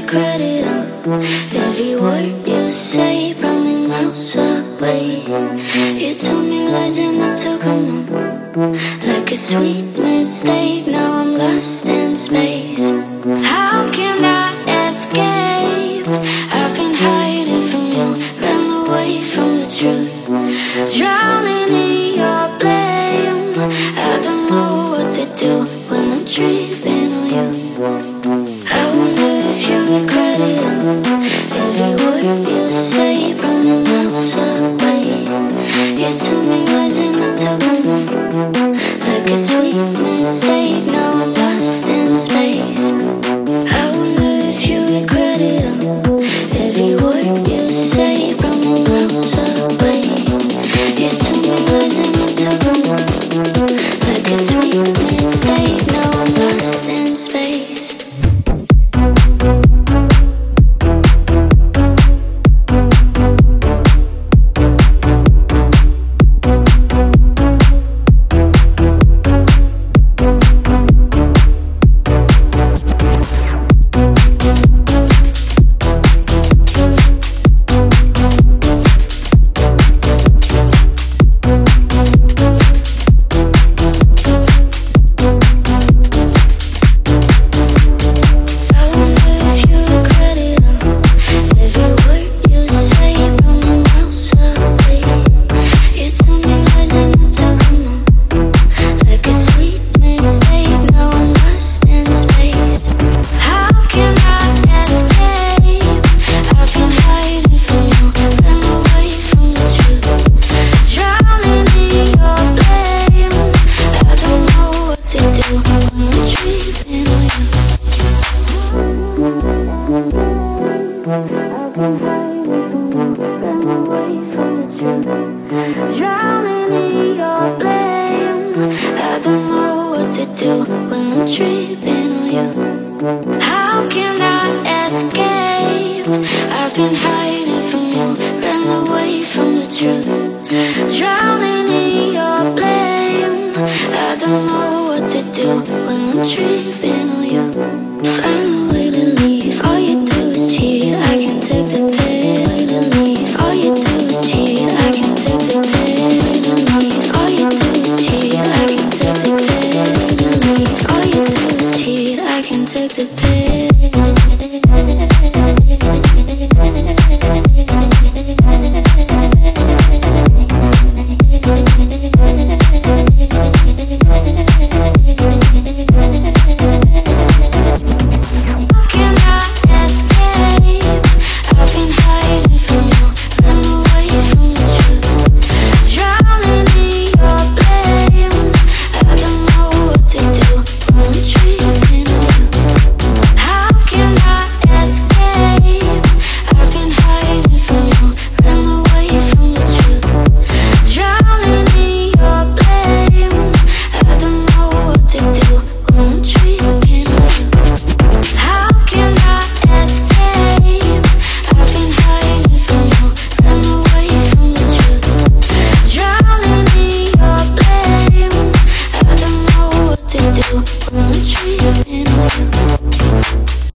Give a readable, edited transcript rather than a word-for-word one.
credit on every word you say, running miles away. You told me lies and I took them on like a sweet mistake. Now I'm lost in space. How can I escape? I've been hiding from you, ran away from the truth, drowning in your blame. I don't know what to do when I'm tripping on you. I wonder if you get credit on every word you say, running miles away. You told me lies and I took them like a sweet mistake. Now I'm lost in space. I wonder if you get credit on every word you say, running miles away. You told me lies and I took them like a sweet mistake. Now I'm lost in space. Drowning in your blame. I don't know what to do when I'm tripping on you. How can I escape? I've been hiding from you, ran away from the truth, drowning in your blame. I don't know what to do when I'm tripping on you. Find a way to leave, all you do is cheat. I can take the pain. Way to leave, all you do is cheat. I can take the pain. Way to leave, all you do is cheat. I can take the pain. Way to leave, all you do is cheat. I can take the pain.